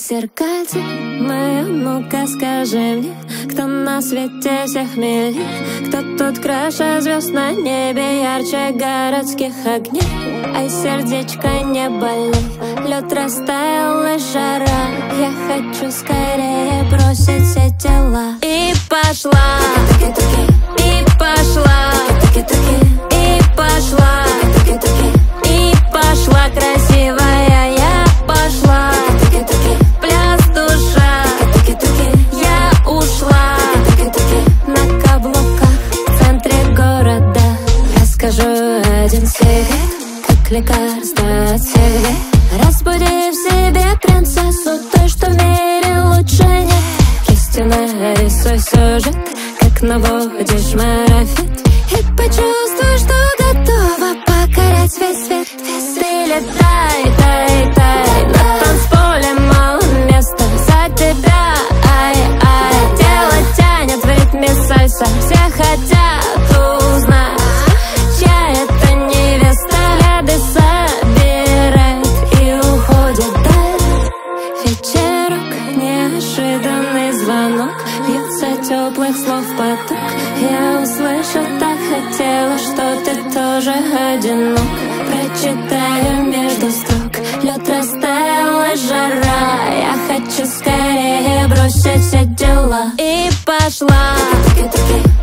зеркальце мое, ну-ка скажи мне, кто на свете всех милее, кто тут краше звезд на небе, ярче городских огней. Ай, сердечко, не болей, лед растаял и жара. Я хочу скорее бросить все дела. И пошла, и пошла, и пошла, и пошла, красивая, я пошла. Пляс душа, я ушла на каблуках в центре города. Расскажу один секрет, как лекарство от всех бед. Разбуди в себе принцессу, той, что в мире лучше нет. Кистью нарисуй сюжет, как наводишь марафет, и почувствуй, что готова покорять весь свет. Прилетай, тай, тай, на танцполе мало места за тебя. Ай, ай, тело тянет в ритме сальса, все хотят узнать, чья это невеста. Ряды собирает и уходит даль. Вечерок, неожиданный звонок, льется теплых слов поток. Я услышу, так хотела, что ты тоже одинок. Прочитаю между строк, лед растаял и жара. Я хочу скорее бросить все дела. И пошла,